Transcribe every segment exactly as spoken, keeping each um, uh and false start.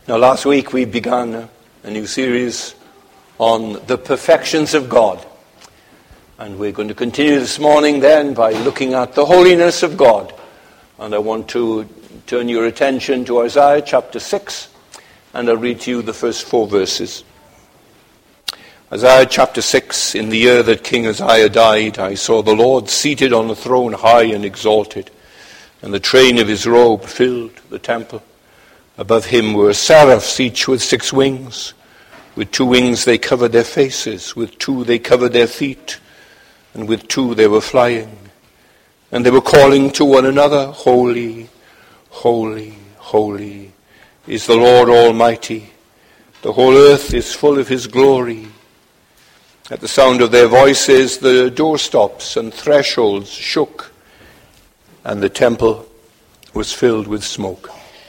Now, last week we began a new series on the perfections of God. And we're going to continue this morning then by looking at the holiness of God. And I want to turn your attention to Isaiah chapter six, and I'll read to you the first four verses. Isaiah chapter six, in the year that King Uzziah died, I saw the Lord seated on a throne high and exalted, and the train of his robe filled the temple. Above him were seraphs, each with six wings. With two wings they covered their faces, with two they covered their feet, and with two they were flying. And they were calling to one another, Holy, holy, holy is the Lord Almighty. The whole earth is full of his glory. At the sound of their voices, the doorstops and thresholds shook, and the temple was filled with smoke.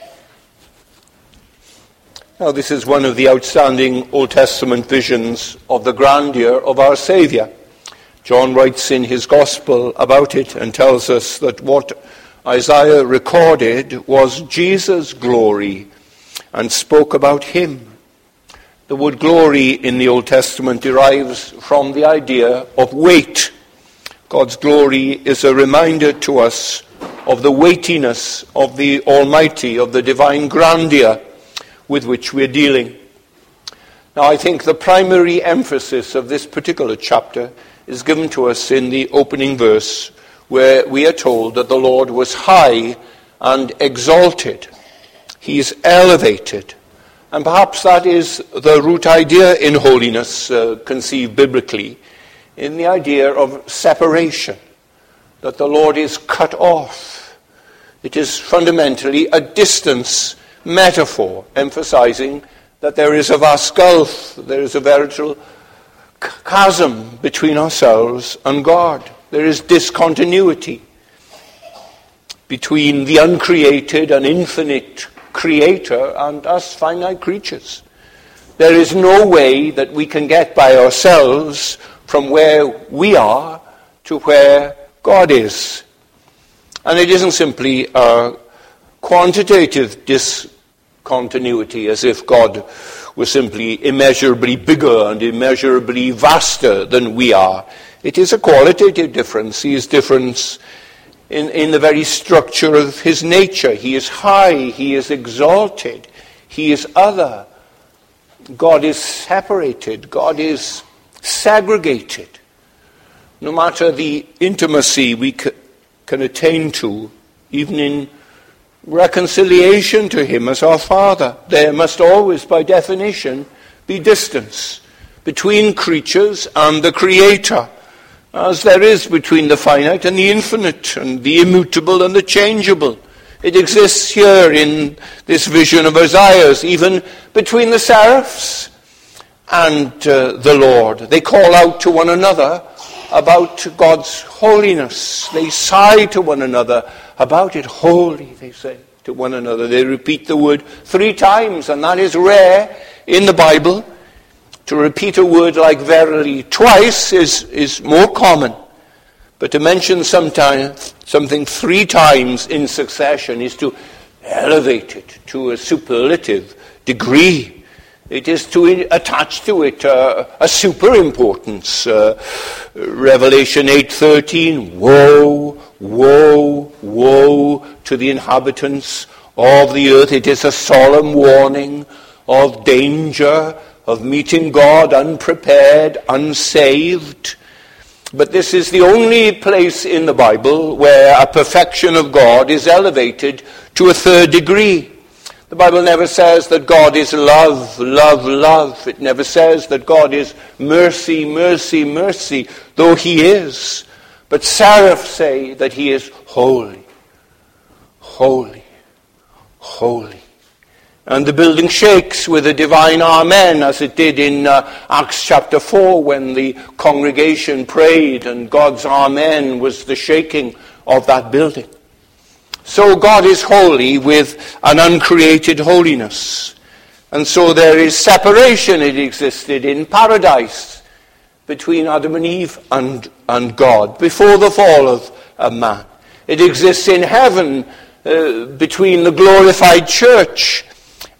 Now, this is one of the outstanding Old Testament visions of the grandeur of our Saviour. John writes in his Gospel about it and tells us that what Isaiah recorded was Jesus' glory and spoke about him. The word glory in the Old Testament derives from the idea of weight. God's glory is a reminder to us of the weightiness of the Almighty, of the divine grandeur with which we're dealing. Now, I think the primary emphasis of this particular chapter is given to us in the opening verse, where we are told that the Lord was high and exalted. He is elevated. And perhaps that is the root idea in holiness, uh, conceived biblically, in the idea of separation, that the Lord is cut off. It is fundamentally a distance metaphor, emphasizing that there is a vast gulf, there is a veritable chasm between ourselves and God. There is discontinuity between the uncreated and infinite Creator and us finite creatures. There is no way that we can get by ourselves from where we are to where God is. And it isn't simply a quantitative discontinuity, as if God was simply immeasurably bigger and immeasurably vaster than we are. It is a qualitative difference. He is different in, in the very structure of his nature. He is high, he is exalted, he is other. God is separated, God is segregated. No matter the intimacy we c- can attain to, even in reconciliation to him as our Father, there must always, by definition, be distance between creatures and the Creator, as there is between the finite and the infinite, and the immutable and the changeable. It exists here in this vision of Isaiah's, even between the seraphs and uh, the Lord. They call out to one another about God's holiness. They sigh to one another about it. Holy, they say to one another. They repeat the word three times, and that is rare in the Bible. To repeat a word like verily twice is, is more common. But to mention sometime, something three times in succession is to elevate it to a superlative degree. It is to attach to it uh, a super importance. Uh, Revelation eight thirteen, woe, woe, woe to the inhabitants of the earth. It is a solemn warning of danger, of meeting God unprepared, unsaved. But this is the only place in the Bible where a perfection of God is elevated to a third degree. The Bible never says that God is love, love, love. It never says that God is mercy, mercy, mercy, though he is. But seraphs say that he is holy, holy, holy. And the building shakes with a divine amen, as it did in uh, Acts chapter four, when the congregation prayed and God's amen was the shaking of that building. So God is holy with an uncreated holiness. And so there is separation. It existed in paradise between Adam and Eve and, and God before the fall of a man. It exists in heaven uh, between the glorified church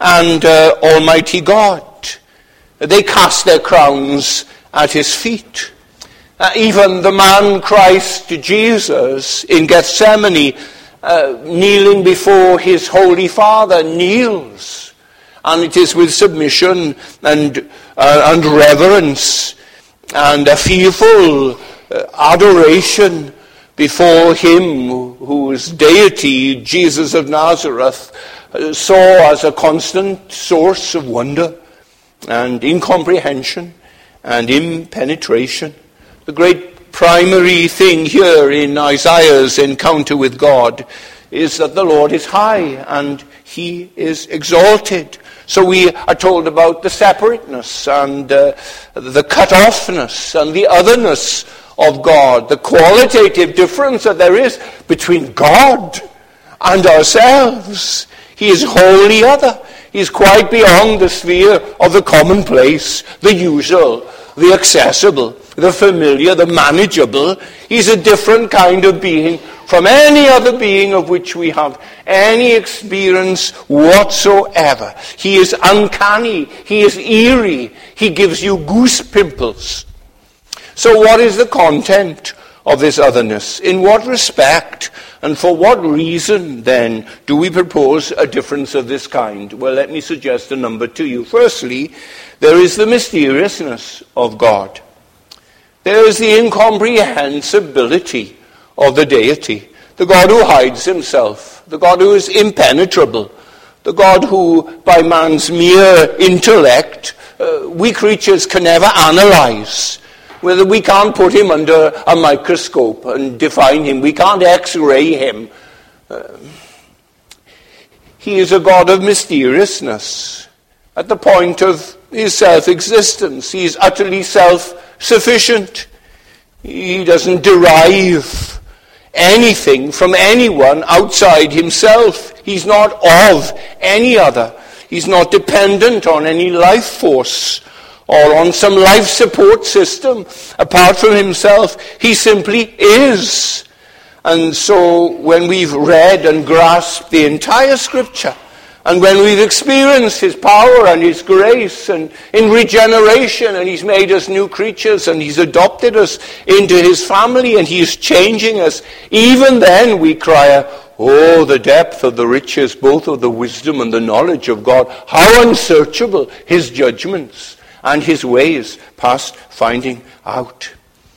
and uh, Almighty God. They cast their crowns at his feet. Uh, even the man Christ Jesus in Gethsemane, uh, kneeling before his Holy Father, kneels. And it is with submission and, uh, and reverence and a fearful uh, adoration before him whose deity, Jesus of Nazareth, uh, saw as a constant source of wonder and incomprehension and impenetration. The great primary thing here in Isaiah's encounter with God is that the Lord is high and he is exalted. So we are told about the separateness and uh, the cut-offness and the otherness of God, the qualitative difference that there is between God and ourselves. He is wholly other. He is quite beyond the sphere of the commonplace, the usual, the accessible, the familiar, the manageable. He's a different kind of being from any other being of which we have any experience whatsoever. He is uncanny. He is eerie. He gives you goose pimples. So what is the content of this otherness? In what respect and for what reason, then, do we propose a difference of this kind? Well, let me suggest a number to you. Firstly, there is the mysteriousness of God. There is the incomprehensibility of the deity, the God who hides himself, the God who is impenetrable, the God who, by man's mere intellect, uh, we creatures can never analyze. Whether we can't put him under a microscope and define him. We can't x-ray him. Uh, he is a God of mysteriousness. At the point of his self-existence, he is utterly self-sufficient. He doesn't derive anything from anyone outside himself. He's not of any other. He's not dependent on any life force or on some life support system apart from himself. He simply is. And so when we've read and grasped the entire Scripture, and when we've experienced his power and his grace and in regeneration, and he's made us new creatures and he's adopted us into his family and he's changing us, even then we cry, oh, the depth of the riches, both of the wisdom and the knowledge of God. How unsearchable his judgments and his ways past finding out.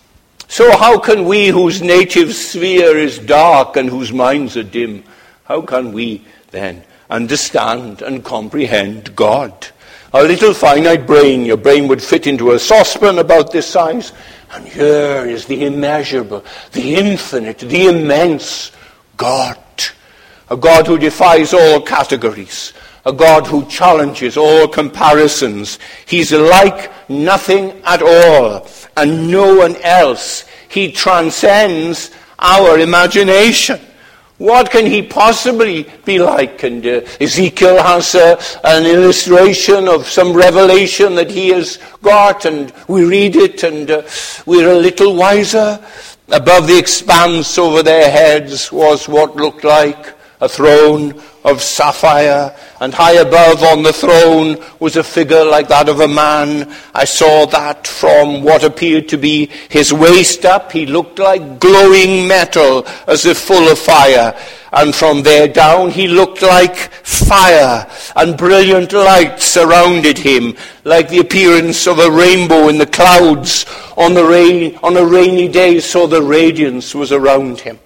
So how can we, whose native sphere is dark and whose minds are dim, how can we then understand and comprehend God? A little finite brain, your brain would fit into a saucepan about this size, and here is the immeasurable, the infinite, the immense God. A God who defies all categories. A God who challenges all comparisons. He's like nothing at all, and no one else. He transcends our imagination. What can he possibly be like? And uh, Ezekiel has uh, an illustration of some revelation that he has got, and we read it, and uh, we're a little wiser. Above the expanse over their heads was what looked like a throne of sapphire, and high above on the throne was a figure like that of a man. I saw that from what appeared to be his waist up. He looked like glowing metal as if full of fire. And from there down he looked like fire, and brilliant light surrounded him, like the appearance of a rainbow in the clouds on, the rain, on a rainy day, so the radiance was around him.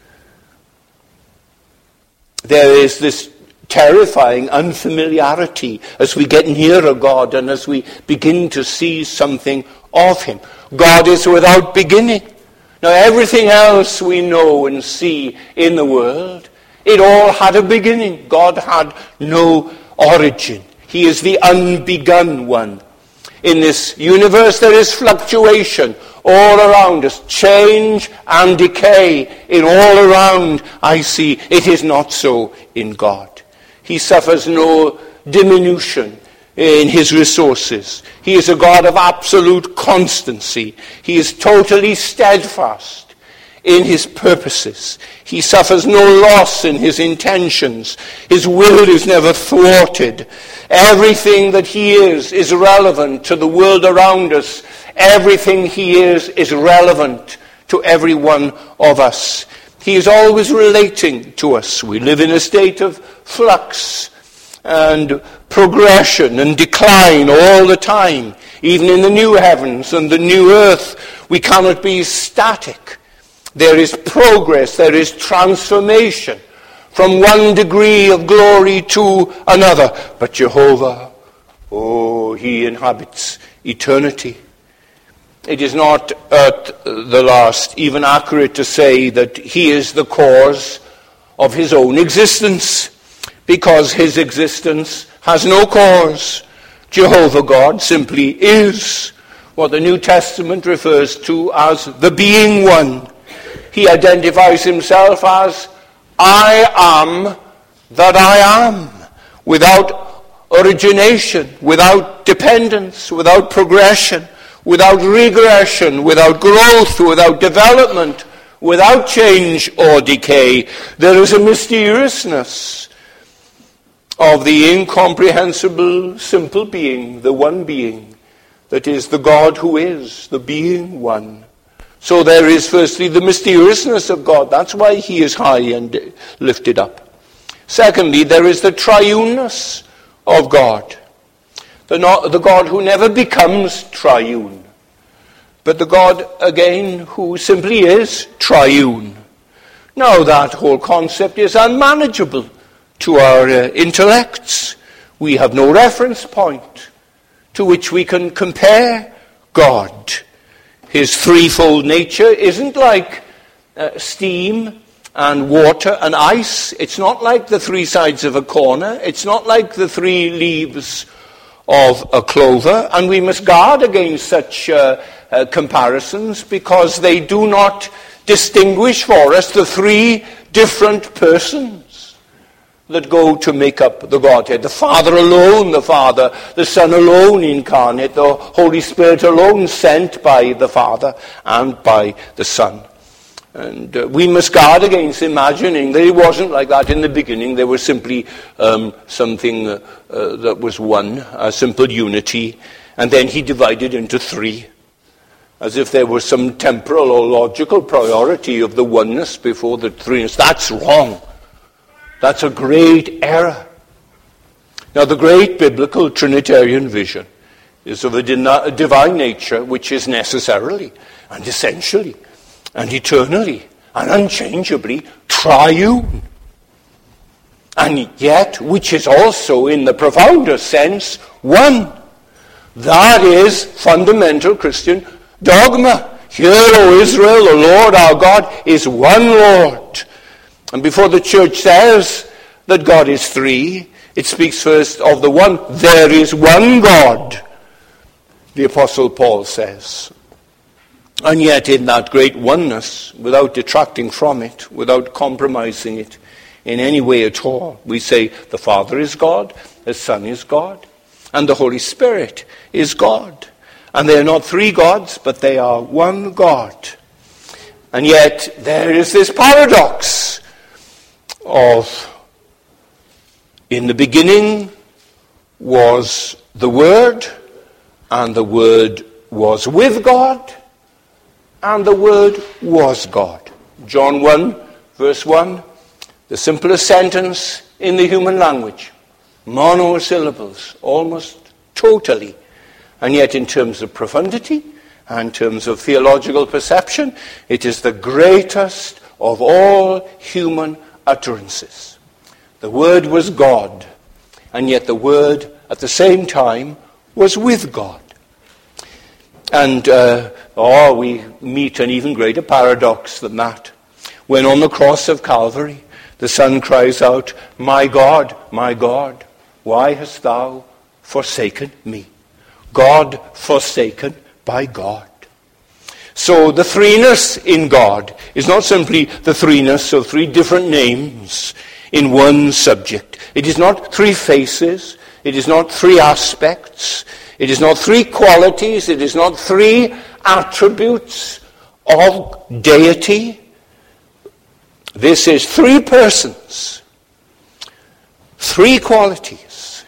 There is this terrifying unfamiliarity as we get nearer God and as we begin to see something of him. God is without beginning. Now everything else we know and see in the world, it all had a beginning. God had no origin. He is the unbegun one. In this universe there is fluctuation all around us, change and decay in all around I see. It is not so in God. He suffers no diminution in his resources. He is a God of absolute constancy. He is totally steadfast in his purposes. He suffers no loss in his intentions. His will is never thwarted. Everything that he is is relevant to the world around us. Everything he is is relevant to every one of us. He is always relating to us. We live in a state of flux and progression and decline all the time. Even in the new heavens and the new earth, we cannot be static. There is progress, there is transformation from one degree of glory to another. But Jehovah, oh, he inhabits eternity. It is not at the last even accurate to say that he is the cause of his own existence, because his existence has no cause. Jehovah God simply is what the New Testament refers to as the being one. He identifies himself as, I am that I am, without origination, without dependence, without progression, without regression, without growth, without development, without change or decay. There is a mysteriousness of the incomprehensible, simple being, the one being, that is the God who is, the being one. So there is firstly the mysteriousness of God. That's why he is high and lifted up. Secondly, there is the triuneness of God. The, not, the God who never becomes triune, but the God, again, who simply is triune. Now that whole concept is unmanageable to our uh, intellects. We have no reference point to which we can compare God. His threefold nature isn't like uh, steam and water and ice. It's not like the three sides of a corner. It's not like the three leaves of a clover. And we must guard against such uh, uh, comparisons, because they do not distinguish for us the three different persons that go to make up the Godhead. The Father alone, the Father, the Son alone incarnate, the Holy Spirit alone sent by the Father and by the Son. And uh, we must guard against imagining that it wasn't like that in the beginning. There was simply um, something uh, uh, that was one, a simple unity, and then he divided into three, as if there was some temporal or logical priority of the oneness before the threeness. That's wrong. That's a great error. Now, the great biblical Trinitarian vision is of a divine nature which is necessarily and essentially and eternally and unchangeably triune, and yet which is also, in the profoundest sense, one. That is fundamental Christian dogma. Hear, O Israel, the Lord our God is one Lord. And before the church says that God is three, it speaks first of the one. There is one God, the Apostle Paul says. And yet in that great oneness, without detracting from it, without compromising it in any way at all, we say the Father is God, the Son is God, and the Holy Spirit is God. And they are not three gods, but they are one God. And yet there is this paradox of, in the beginning was the Word, and the Word was with God, and the Word was God. John one, verse one, the simplest sentence in the human language. Monosyllables, almost totally. And yet in terms of profundity, and in terms of theological perception, it is the greatest of all human utterances. The Word was God, and yet the Word at the same time was with God. And, uh, oh, we meet an even greater paradox than that. When on the cross of Calvary, the Son cries out, "My God, my God, why hast thou forsaken me?" God forsaken by God. So the threeness in God is not simply the threeness of three different names in one subject. It is not three faces. It is not three aspects. It is not three qualities. It is not three attributes of deity. this is three persons, three qualities,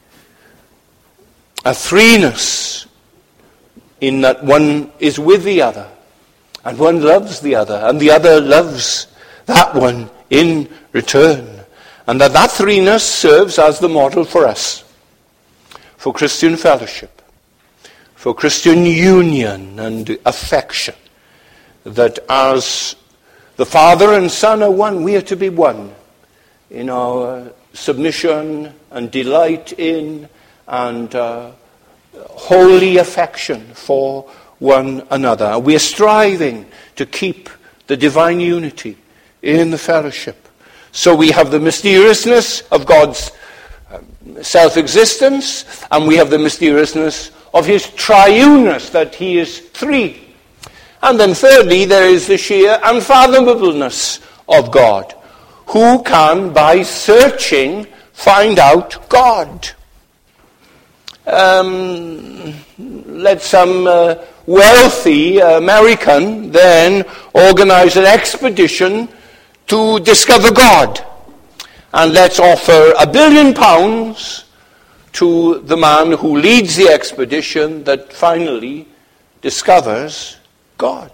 a threeness in that one is with the other, and one loves the other, and the other loves that one in return. And that that threeness serves as the model for us, for Christian fellowship, for Christian union and affection. That as the Father and Son are one, we are to be one in our submission and delight in and uh, holy affection for one another. We are striving to keep the divine unity in the fellowship. So we have the mysteriousness of God's self-existence, and we have the mysteriousness of his triuneness, that he is three. And then thirdly, there is the sheer unfathomableness of God. Who can, by searching, find out God? Um, let some uh, wealthy American then organize an expedition to discover God. And let's offer a billion pounds to the man who leads the expedition that finally discovers God.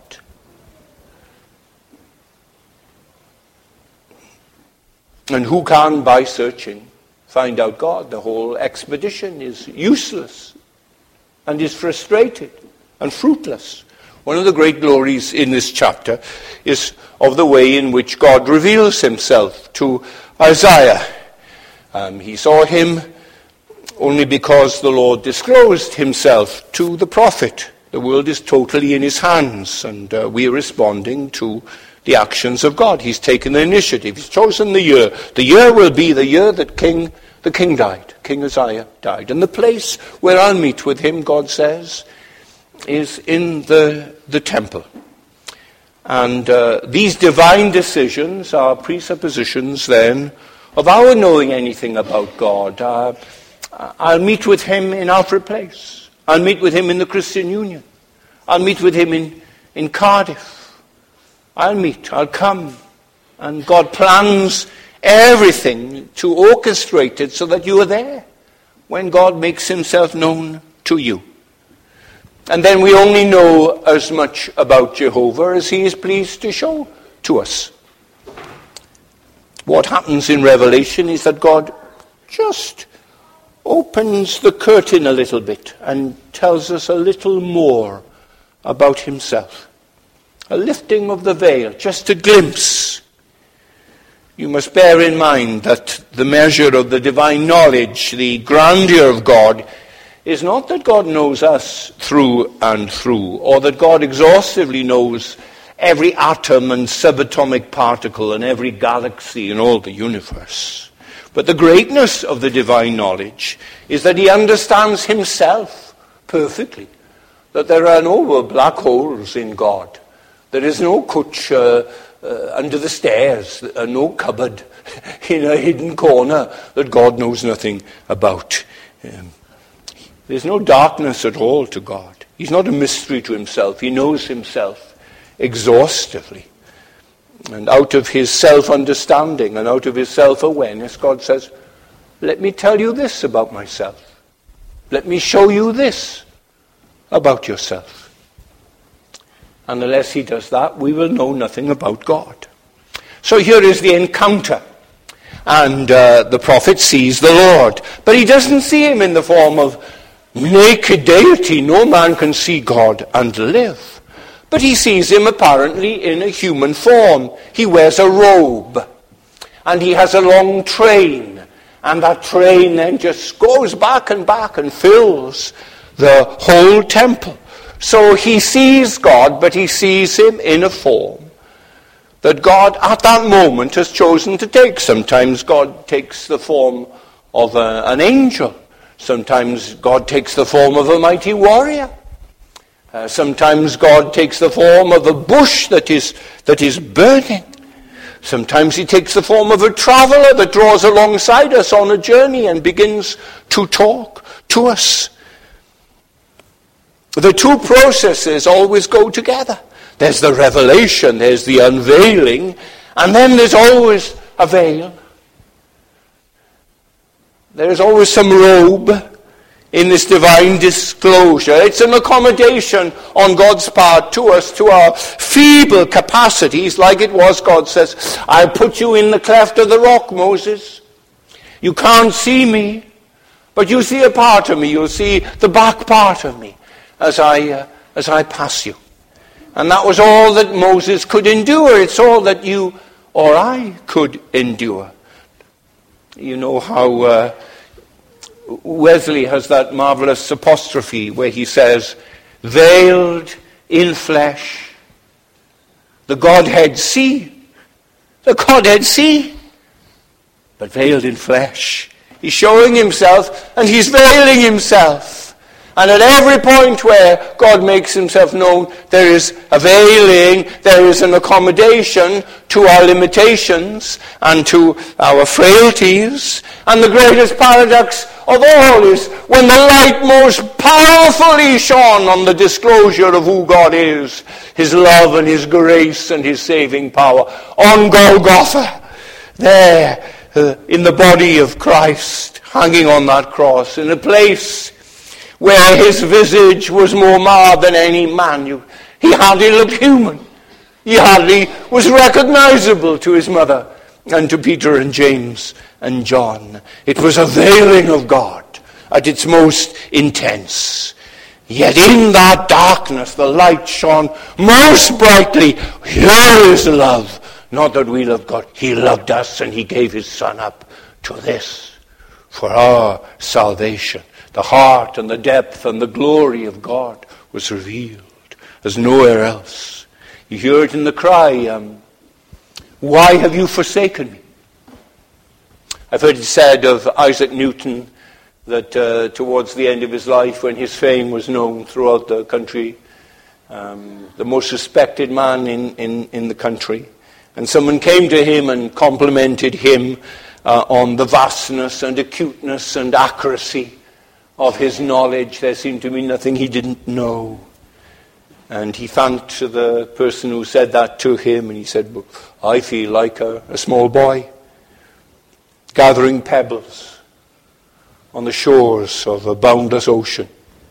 And who can, by searching, find out God? The whole expedition is useless and is frustrated and fruitless. One of the great glories in this chapter is of the way in which God reveals himself to Isaiah. Um, he saw him only because the Lord disclosed himself to the prophet. The world is totally in his hands, and uh, we are responding to the actions of God. He's taken the initiative. He's chosen the year. The year will be the year that King the king died. King Uzziah died. And the place where I'll meet with him, God says, is in the, the temple. And uh, these divine decisions are presuppositions then of our knowing anything about God. Uh, I'll meet with him in Alfred Place. I'll meet with him in the Christian Union. I'll meet with him in, in Cardiff. I'll meet, I'll come. And God plans everything to orchestrate it so that you are there when God makes himself known to you. And then we only know as much about Jehovah as he is pleased to show to us. What happens in Revelation is that God just opens the curtain a little bit and tells us a little more about himself. A lifting of the veil, just a glimpse. You must bear in mind that the measure of the divine knowledge, the grandeur of God, is not that God knows us through and through, or that God exhaustively knows every atom and subatomic particle and every galaxy in all the universe. But the greatness of the divine knowledge is that he understands himself perfectly, that there are no black holes in God. There is no couch uh, uh, under the stairs, uh, no cupboard in a hidden corner that God knows nothing about. Um, There's no darkness at all to God. He's not a mystery to himself. He knows himself exhaustively. And out of his self-understanding and out of his self-awareness, God says, let me tell you this about myself. Let me show you this about yourself. And unless he does that, we will know nothing about God. So here is the encounter. And uh, the prophet sees the Lord. But he doesn't see him in the form of naked deity. No man can see God and live. But he sees him apparently in a human form. He wears a robe. And he has a long train. And that train then just goes back and back and fills the whole temple. So he sees God, but he sees him in a form that God at that moment has chosen to take. Sometimes God takes the form of a, an angel. Sometimes God takes the form of a mighty warrior. Uh, sometimes God takes the form of a bush that is, that is burning. Sometimes he takes the form of a traveler that draws alongside us on a journey and begins to talk to us. The two processes always go together. There's the revelation, there's the unveiling, And then there's always a veil. There's always some robe in this divine disclosure. It's an accommodation on God's part to us, to our feeble capacities, like it was, God says, I'll put you in the cleft of the rock, Moses. You can't see me, but you see a part of me. You'll see the back part of me as I, uh, as I pass you. And that was all that Moses could endure. It's all that you or I could endure. You know how uh, Wesley has that marvelous apostrophe where he says, veiled in flesh, the Godhead see, the Godhead see, but veiled in flesh. He's showing himself and he's veiling himself. And at every point where God makes himself known, there is a veiling, there is an accommodation to our limitations and to our frailties. And the greatest paradox of all is when the light most powerfully shone on the disclosure of who God is, his love and his grace and his saving power, on Golgotha, there uh, in the body of Christ, hanging on that cross, in a place where his visage was more marred than any man. You, he hardly looked human. He hardly was recognizable to his mother and to Peter and James and John. It was a veiling of God at its most intense. Yet in that darkness the light shone most brightly. Here is love. Not that we loved God. He loved us and he gave his Son up to this for our salvation. The heart and the depth and the glory of God was revealed as nowhere else. You hear it in the cry, um, why have you forsaken me? I've heard it said of Isaac Newton that uh, towards the end of his life, when his fame was known throughout the country, um, the most respected man in, in, in the country, and someone came to him and complimented him uh, on the vastness and acuteness and accuracy of his knowledge. There seemed to be nothing he didn't know. And he thanked the person who said that to him, and he said, well, I feel like a, a small boy gathering pebbles on the shores of a boundless ocean.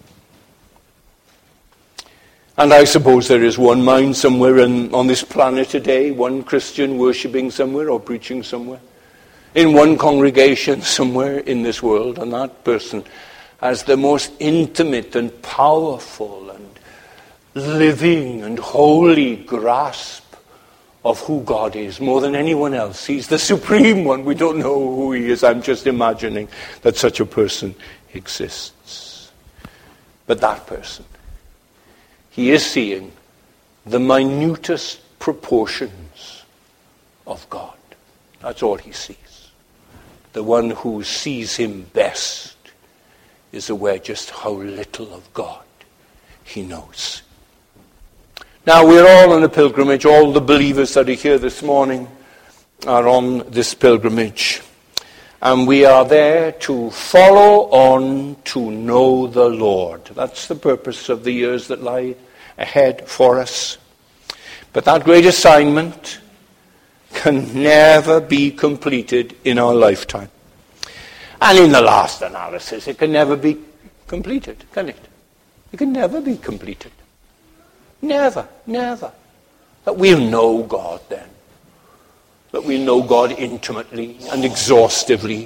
And I suppose there is one mind somewhere in, on this planet today, one Christian worshipping somewhere or preaching somewhere, in one congregation somewhere in this world, and that person as the most intimate and powerful and living and holy grasp of who God is, more than anyone else. He's the supreme one. We don't know who he is. I'm just imagining that such a person exists. But that person, he is seeing the minutest proportions of God. That's all he sees. The one who sees him best is aware just how little of God he knows. Now we're all on a pilgrimage. All the believers that are here this morning are on this pilgrimage. And we are there to follow on to know the Lord. That's the purpose of the years that lie ahead for us. But that great assignment can never be completed in our lifetime. And in the last analysis, it can never be completed, can it? It can never be completed. Never, never. That we'll know God then. That we'll know God intimately and exhaustively.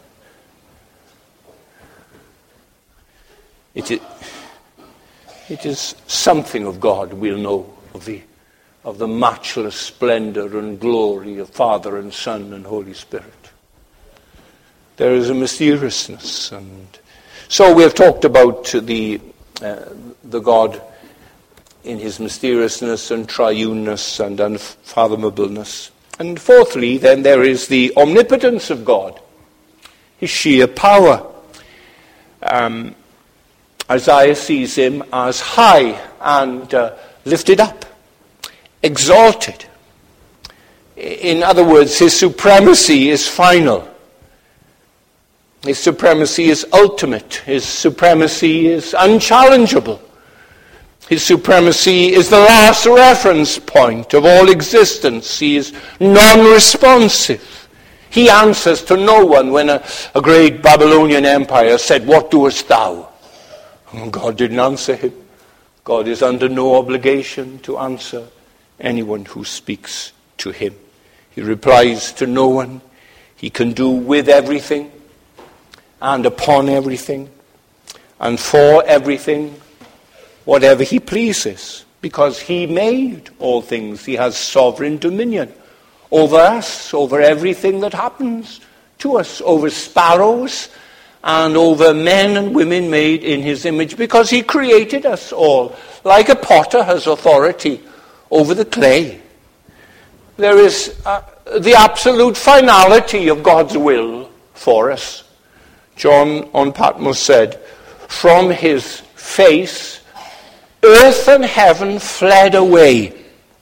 It is, it is something of God we'll know, of the, of the matchless splendor and glory of Father and Son and Holy Spirit. There is a mysteriousness, and so we have talked about the uh, the God in his mysteriousness and triuneness and unfathomableness. And fourthly, then there is the omnipotence of God, his sheer power. Um, Isaiah sees him as high and uh, lifted up, exalted. In other words, his supremacy is final. His supremacy is ultimate. His supremacy is unchallengeable. His supremacy is the last reference point of all existence. He is non-responsive. He answers to no one. When a, a great Babylonian empire said, "What doest thou?" God didn't answer him. God is under no obligation to answer anyone who speaks to him. He replies to no one. He can do with everything and upon everything and for everything whatever he pleases, because he made all things. He has sovereign dominion over us, over everything that happens to us, over sparrows and over men and women made in his image, because he created us all. Like a potter has authority over the clay, there is uh, the absolute finality of God's will for us. John on Patmos said, "From his face earth and heaven fled away."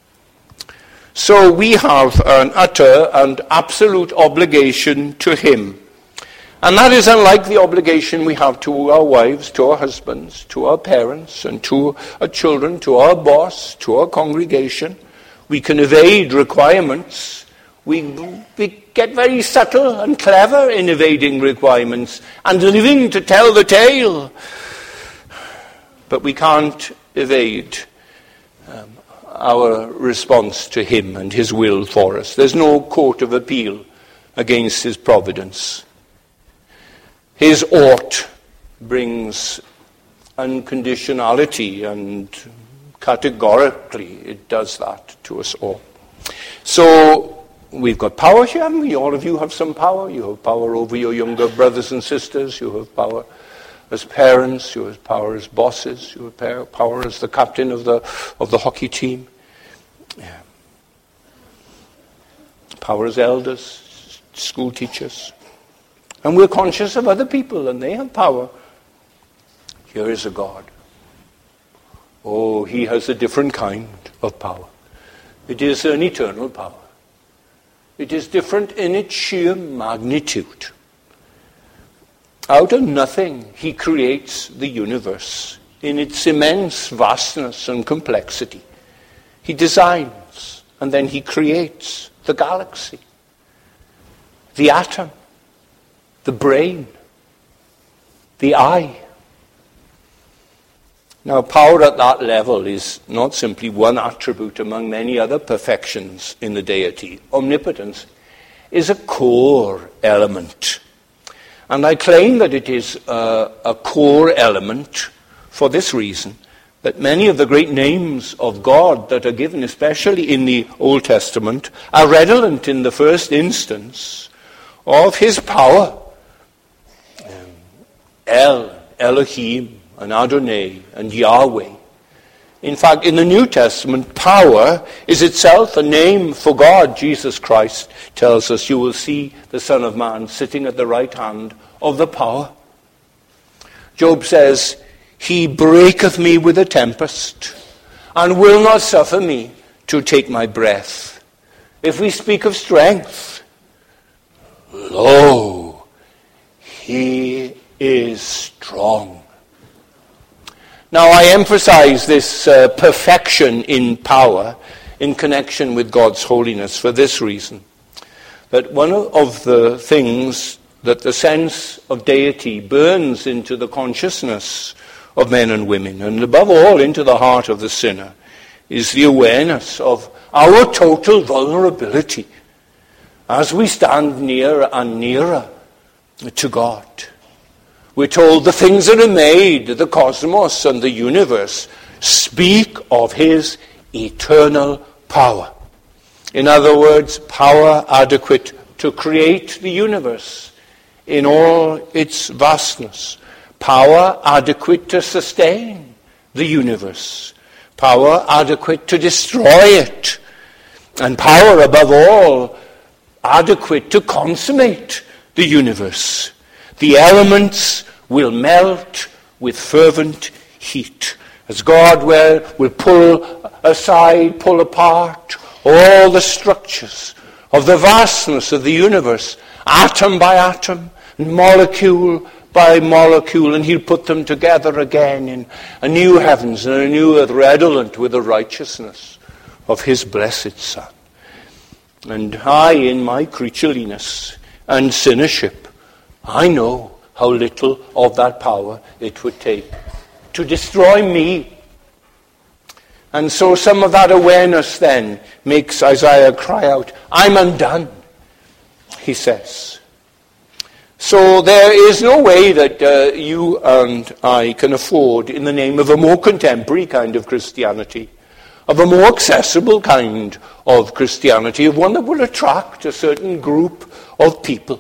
So we have an utter and absolute obligation to him. And that is unlike the obligation we have to our wives, to our husbands, to our parents, and to our children, to our boss, to our congregation. We can evade requirements. We, we get very subtle and clever in evading requirements and living to tell the tale. But we can't evade um, our response to him and his will for us. There's no court of appeal against his providence. His ought brings unconditionality, and categorically it does that to us all. So we've got power here, haven't we? All of you have some power. You have power over your younger brothers and sisters. You have power as parents, you have power as bosses, you have power as the captain of the of the hockey team. Yeah. Power as elders, school teachers. And we're conscious of other people, and they have power. Here is a God. Oh, he has a different kind of power. It is an eternal power. It is different in its sheer magnitude. Out of nothing, he creates the universe in its immense vastness and complexity. He designs, and then he creates the galaxy, the atom, the brain, the eye. Now, power at that level is not simply one attribute among many other perfections in the deity. Omnipotence is a core element. And I claim that it is a, a core element for this reason, that many of the great names of God that are given, especially in the Old Testament, are redolent in the first instance of his power. Um, El, Elohim, and Adonai, and Yahweh. In fact, in the New Testament, power is itself a name for God. Jesus Christ tells us, "You will see the Son of Man sitting at the right hand of the power." Job says, "He breaketh me with a tempest, and will not suffer me to take my breath." If we speak of strength, lo, he is strong. Now, I emphasize this uh, perfection in power in connection with God's holiness for this reason, that one of the things that the sense of deity burns into the consciousness of men and women, and above all into the heart of the sinner, is the awareness of our total vulnerability as we stand nearer and nearer to God. We're told the things that are made, the cosmos and the universe, speak of his eternal power. In other words, power adequate to create the universe in all its vastness. Power adequate to sustain the universe. Power adequate to destroy it. And power, above all, adequate to consummate the universe. The elements will melt with fervent heat, as God will, will pull aside, pull apart all the structures of the vastness of the universe, atom by atom, molecule by molecule, and he'll put them together again in a new heavens and a new earth, redolent with the righteousness of his blessed Son. And I, in my creatureliness and sinnership, I know how little of that power it would take to destroy me. And so some of that awareness then makes Isaiah cry out, I'm undone, he says. So there is no way that uh, you and I can afford, in the name of a more contemporary kind of Christianity, of a more accessible kind of Christianity, of one that will attract a certain group of people.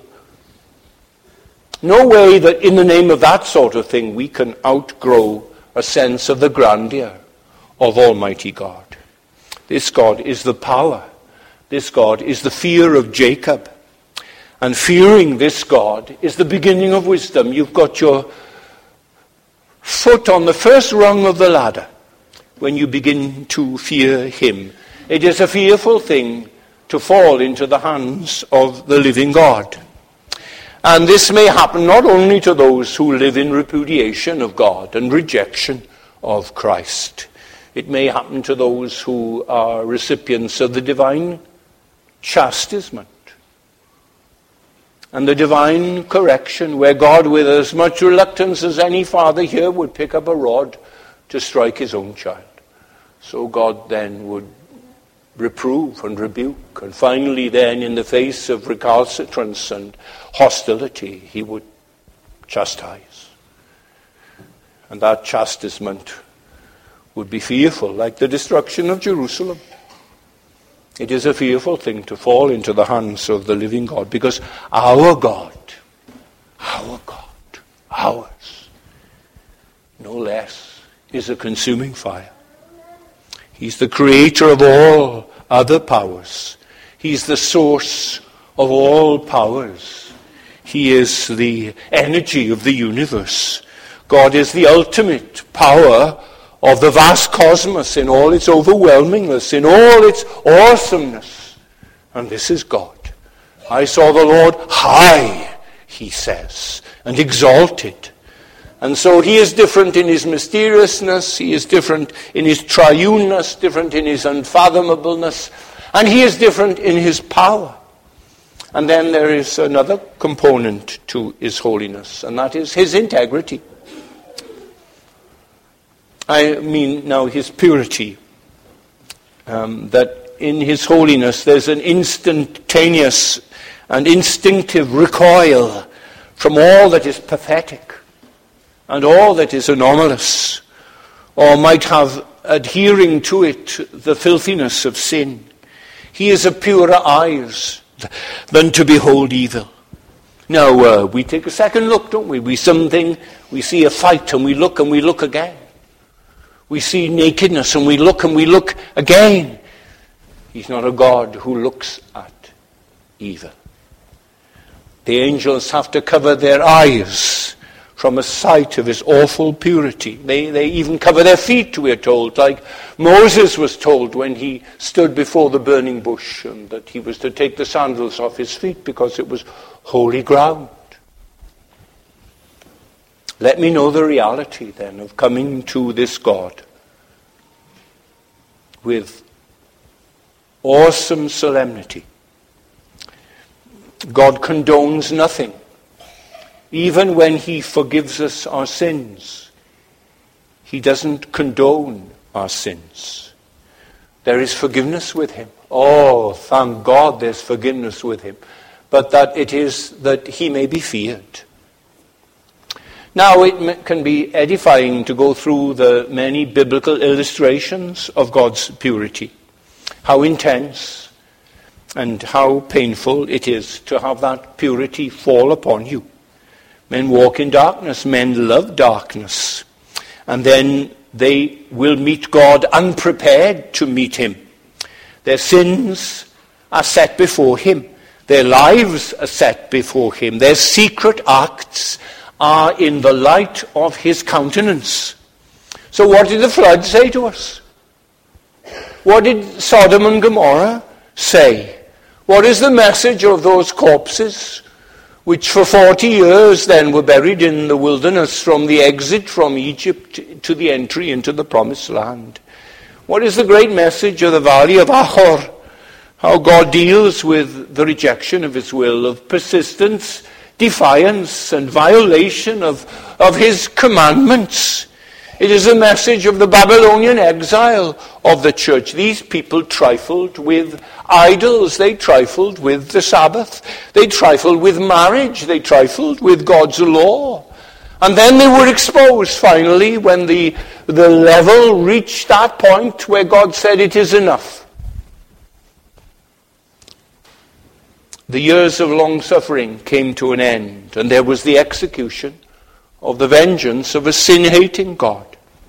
No way that in the name of that sort of thing we can outgrow a sense of the grandeur of Almighty God. This God is the power. This God is the fear of Jacob. And fearing this God is the beginning of wisdom. You've got your foot on the first rung of the ladder when you begin to fear him. It is a fearful thing to fall into the hands of the living God. And this may happen not only to those who live in repudiation of God and rejection of Christ. It may happen to those who are recipients of the divine chastisement and the divine correction, where God, with as much reluctance as any father here, would pick up a rod to strike his own child. So God then would reprove and rebuke, and finally then, in the face of recalcitrance and hostility, he would chastise. And that chastisement would be fearful, like the destruction of Jerusalem. It is a fearful thing to fall into the hands of the living God, because our God, our God, ours, no less, is a consuming fire. He's the creator of all other powers. He's the source of all powers. He is the energy of the universe. God is the ultimate power of the vast cosmos in all its overwhelmingness, in all its awesomeness. And this is God. I saw the Lord high, he says, and exalted. And so he is different in his mysteriousness, he is different in his triuneness, different in his unfathomableness, and he is different in his power. And then there is another component to his holiness, and that is his integrity. I mean now his purity, um, that in his holiness there's an instantaneous and instinctive recoil from all that is pathetic and all that is anomalous, or might have adhering to it the filthiness of sin. He is of purer eyes than to behold evil. Now uh, we take a second look, don't we? We something, we see a fight and we look and we look again. We see nakedness and we look and we look again. He's not a God who looks at evil. The angels have to cover their eyes from a sight of his awful purity. They, they even cover their feet, we are told, like Moses was told when he stood before the burning bush, and that he was to take the sandals off his feet because it was holy ground. Let me know the reality then of coming to this God with awesome solemnity. God condones nothing. Even when he forgives us our sins, he doesn't condone our sins. There is forgiveness with him. Oh, thank God there's forgiveness with him. But that it is that he may be feared. Now, it can be edifying to go through the many biblical illustrations of God's purity. How intense and how painful it is to have that purity fall upon you. Men walk in darkness, men love darkness. And then they will meet God unprepared to meet him. Their sins are set before him. Their lives are set before him. Their secret acts are in the light of his countenance. So what did the flood say to us? What did Sodom and Gomorrah say? What is the message of those corpses which for forty years then were buried in the wilderness from the exit from Egypt to the entry into the promised land. What is the great message of the Valley of Achor? How God deals with the rejection of his will, of persistence, defiance, and violation of, of his commandments. It is a message of the Babylonian exile of the church. These people trifled with idols. They trifled with the Sabbath. They trifled with marriage. They trifled with God's law. And then they were exposed finally when the, the level reached that point where God said, it is enough. The years of long suffering came to an end, and there was the execution of the vengeance of a sin-hating God.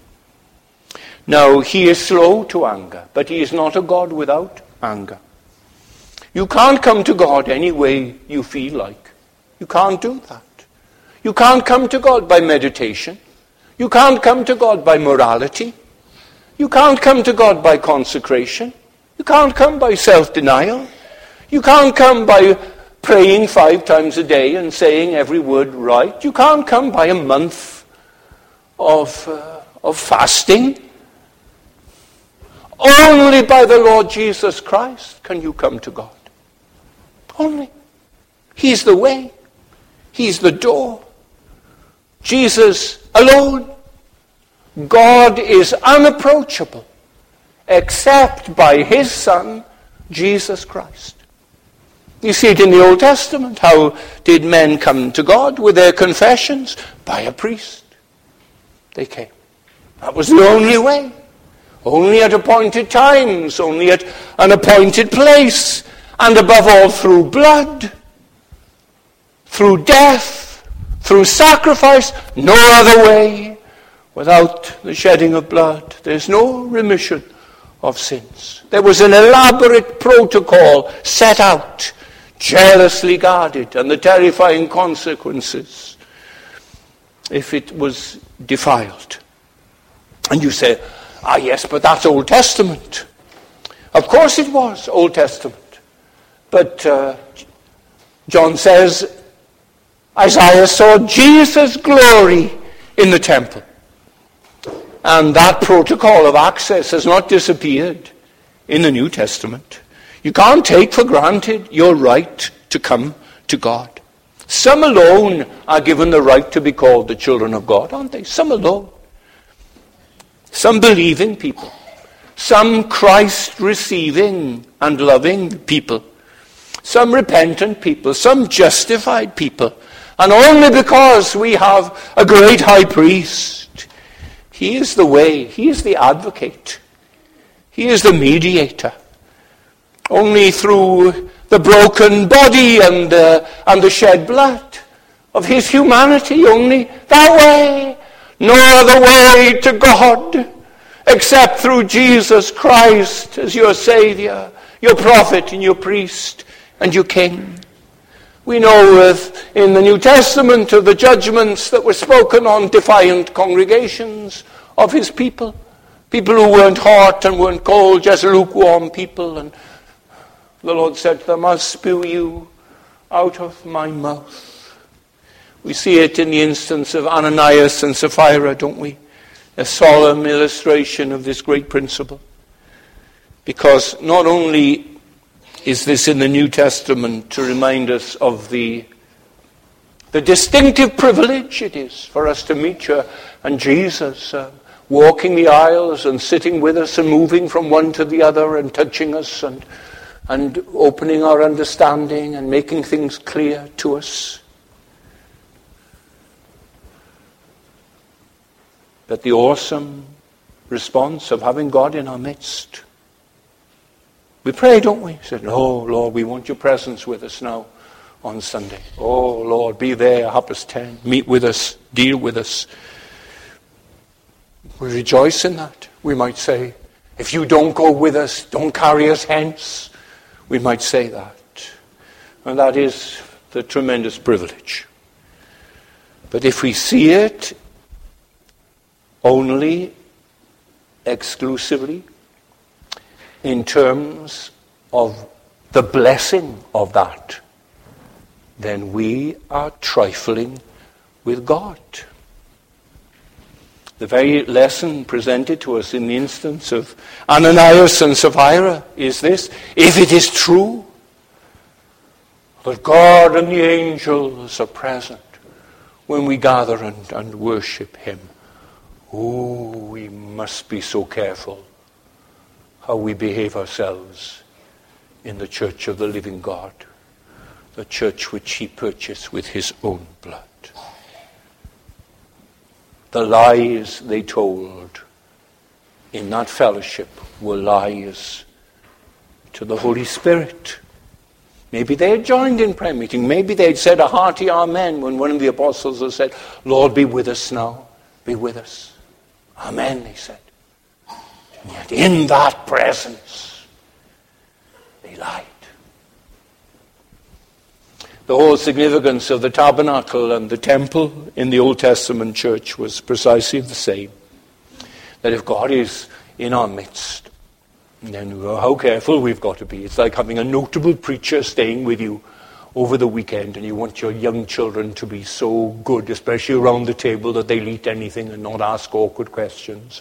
Now, he is slow to anger, but he is not a God without anger. You can't come to God any way you feel like. You can't do that. You can't come to God by meditation. You can't come to God by morality. You can't come to God by consecration. You can't come by self-denial. You can't come by praying five times a day and saying every word right. You can't come by a month of, uh, of fasting. Only by the Lord Jesus Christ can you come to God. Only. He's the way. He's the door. Jesus alone. God is unapproachable except by his Son, Jesus Christ. You see it in the Old Testament. How did men come to God with their confessions? By a priest. They came. That was the only way. Only at appointed times, only at an appointed place, and above all through blood, through death, through sacrifice. No other way. Without the shedding of blood, there's no remission of sins. There was an elaborate protocol set out, jealously guarded, and the terrifying consequences if it was defiled. And you say, ah yes, but that's Old Testament. Of course it was Old Testament. But uh, John says, Isaiah saw Jesus' glory in the temple. And that protocol of access has not disappeared in the New Testament. You can't take for granted your right to come to God. Some alone are given the right to be called the children of God, aren't they? Some alone. Some believing people. Some Christ-receiving and loving people. Some repentant people. Some justified people. And only because we have a great high priest. He is the way. He is the advocate. He is the mediator. Only through the broken body and, uh, and the shed blood of his humanity, only that way. No other way to God except through Jesus Christ as your Savior, your prophet and your priest and your king. We know of, in the New Testament of the judgments that were spoken on defiant congregations of his people. People who weren't hot and weren't cold, just lukewarm people. And the Lord said to them, I'll spew you out of my mouth. We see it in the instance of Ananias and Sapphira, don't we? A solemn illustration of this great principle. Because not only is this in the New Testament to remind us of the, the distinctive privilege it is for us to meet you and Jesus, uh, walking the aisles and sitting with us and moving from one to the other and touching us and and opening our understanding and making things clear to us. But the awesome response of having God in our midst. We pray, don't we? We said, oh, Lord, we want your presence with us now on Sunday. Oh, Lord, be there, half past ten. Meet with us, deal with us. We rejoice in that. We might say, if you don't go with us, don't carry us hence. We might say that. And that is the tremendous privilege. But if we see it only, exclusively, in terms of the blessing of that, then we are trifling with God. The very lesson presented to us in the instance of Ananias and Sapphira is this: if it is true that God and the angels are present when we gather and, and worship him, oh, we must be so careful how we behave ourselves in the church of the living God, the church which he purchased with his own blood. The lies they told in that fellowship were lies to the Holy Spirit. Maybe they had joined in prayer meeting. Maybe they had said a hearty amen when one of the apostles had said, Lord, be with us now. Be with us. Amen, they said. And yet in that presence, they lied. The whole significance of the tabernacle and the temple in the Old Testament church was precisely the same. That if God is in our midst, then how careful we've got to be. It's like having a notable preacher staying with you over the weekend, and you want your young children to be so good, especially around the table, that they'll eat anything and not ask awkward questions.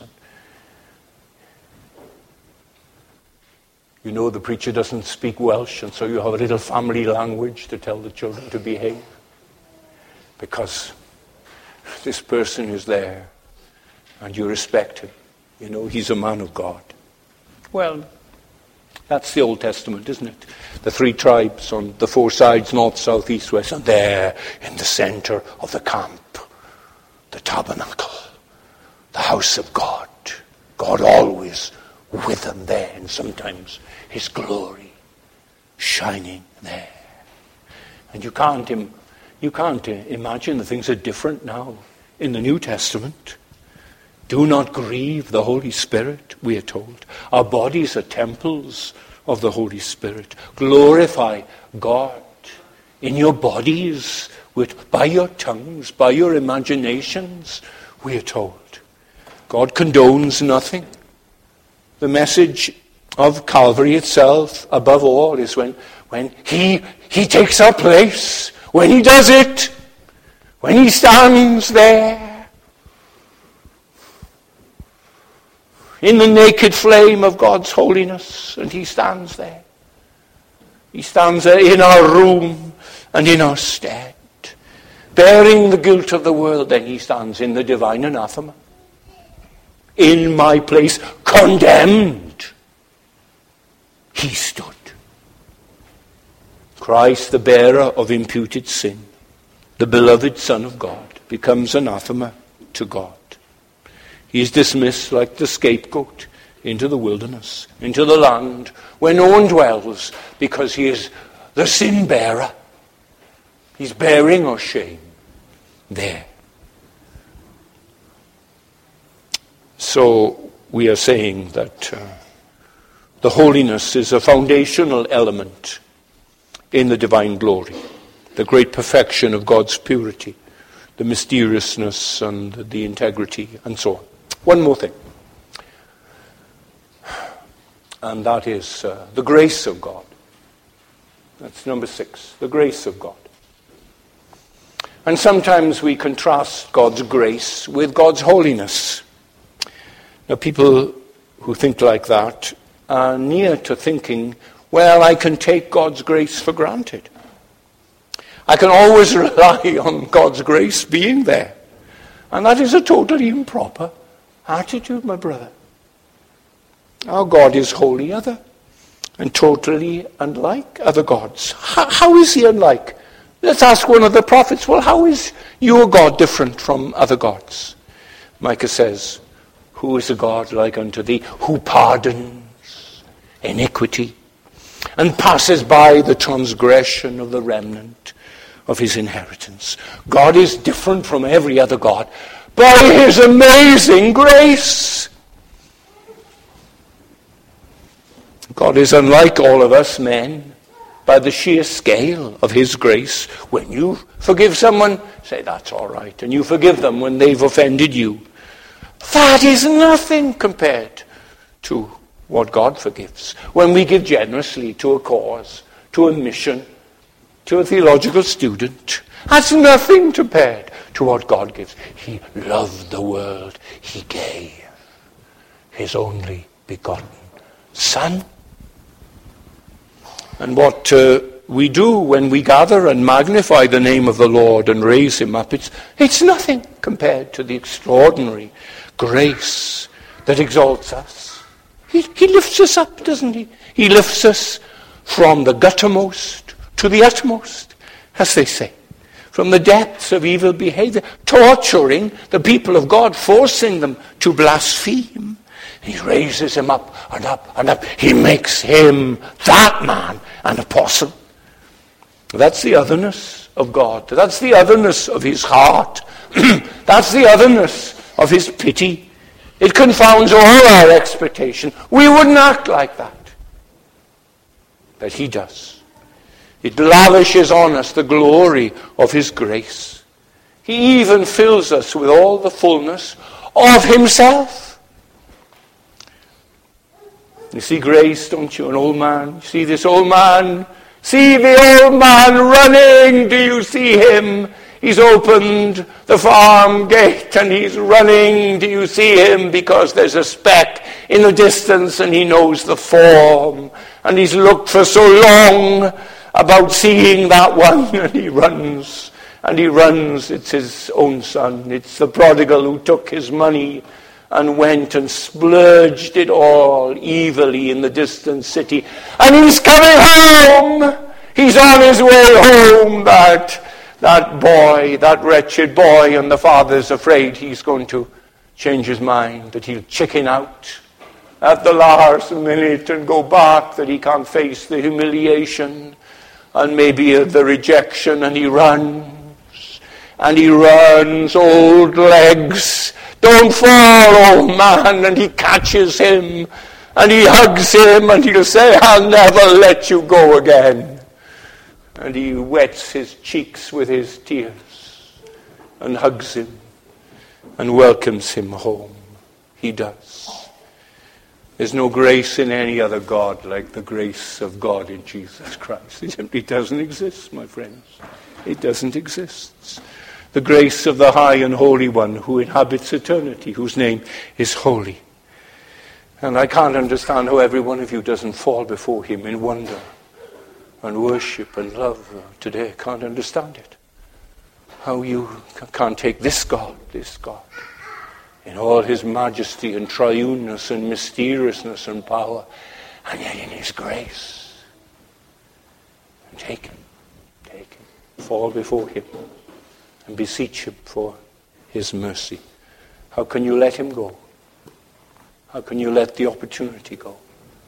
You know the preacher doesn't speak Welsh, and so you have a little family language to tell the children to behave. Because this person is there, and you respect him. You know he's a man of God. Well, that's the Old Testament, isn't it? The three tribes on the four sides, north, south, east, west, and there in the center of the camp, the tabernacle, the house of God. God always with them there, and sometimes his glory shining there. And you can't, Im- you can't imagine that things are different now in the New Testament. Do not grieve the Holy Spirit, we are told. Our bodies are temples of the Holy Spirit. Glorify God in your bodies, with, by your tongues, by your imaginations, we are told. God condones nothing. The message of Calvary itself, above all, is when, when he, he takes our place, when he does it, when he stands there, in the naked flame of God's holiness, and he stands there. He stands there in our room and in our stead, bearing the guilt of the world. Then he stands in the divine anathema. In my place, condemned, he stood. Christ, the bearer of imputed sin, the beloved Son of God, becomes anathema to God. He is dismissed like the scapegoat into the wilderness, into the land where no one dwells, because he is the sin bearer. He's bearing our shame there. So we are saying that uh, the holiness is a foundational element in the divine glory, the great perfection of God's purity, the mysteriousness and the integrity, and so on. One more thing, and that is uh, the grace of God. That's number six, the grace of God. And sometimes we contrast God's grace with God's holiness. Now, people who think like that are near to thinking, well, I can take God's grace for granted. I can always rely on God's grace being there. And that is a totally improper attitude, my brother. Our God is wholly other and totally unlike other gods. How, how is he unlike? Let's ask one of the prophets, well, how is your God different from other gods? Micah says, who is a God like unto thee, who pardons iniquity and passes by the transgression of the remnant of his inheritance? God is different from every other God by his amazing grace. God is unlike all of us men by the sheer scale of his grace. When you forgive someone, say, that's all right. And you forgive them when they've offended you. That is nothing compared to what God forgives. When we give generously to a cause, to a mission, to a theological student, that's nothing compared to what God gives. He loved the world. He gave his only begotten Son. And what uh, we do when we gather and magnify the name of the Lord and raise him up, it's, it's nothing compared to the extraordinary grace that exalts us. He, he lifts us up, doesn't he? He lifts us from the guttermost to the utmost, as they say. From the depths of evil behavior, torturing the people of God, forcing them to blaspheme. He raises him up and up and up. He makes him, that man, an apostle. That's the otherness of God. That's the otherness of his heart. That's the otherness of his pity. It confounds all our expectation. We wouldn't act like that. But he does. It lavishes on us the glory of his grace. He even fills us with all the fullness of himself. You see grace, don't you? An old man. You see this old man? See the old man running. Do you see him? He's opened the farm gate and he's running. Do you see him? Because there's a speck in the distance and he knows the form. And he's looked for so long about seeing that one, and he runs, and he runs. It's his own son. It's the prodigal who took his money and went and splurged it all evilly in the distant city. And he's coming home. He's on his way home, that, that boy, that wretched boy, and the father's afraid he's going to change his mind, that he'll chicken out at the last minute and go back, that he can't face the humiliation and maybe the rejection, and he runs, and he runs, old legs, don't fall, old man, and he catches him, and he hugs him, and he'll say, I'll never let you go again. And he wets his cheeks with his tears, and hugs him, and welcomes him home. He does. There's no grace in any other God like the grace of God in Jesus Christ. It simply doesn't exist, my friends. It doesn't exist. The grace of the high and holy one who inhabits eternity, whose name is holy. And I can't understand how every one of you doesn't fall before him in wonder and worship and love today. I can't understand it. How you can't take this God, this God, in all his majesty and triuneness and mysteriousness and power, and yet in his grace. And take him, take him, fall before him, and beseech him for his mercy. How can you let him go? How can you let the opportunity go?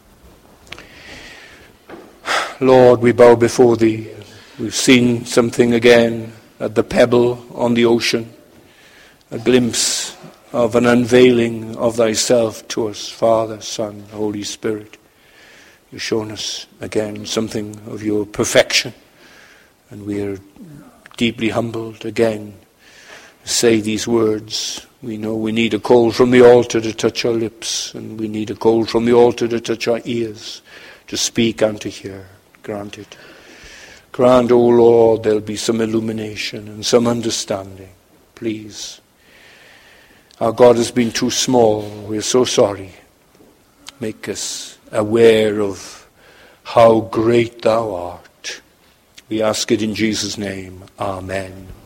Lord, we bow before thee. We've seen something again at the pebble on the ocean, a glimpse of an unveiling of thyself to us, Father, Son, Holy Spirit. You've shown us again something of your perfection, and we are deeply humbled again to say these words. We know we need a coal from the altar to touch our lips, and we need a coal from the altar to touch our ears, to speak and to hear. Grant it. Grant, O Lord, there'll be some illumination and some understanding. Please. Our God has been too small. We're so sorry. Make us aware of how great thou art. We ask it in Jesus' name. Amen.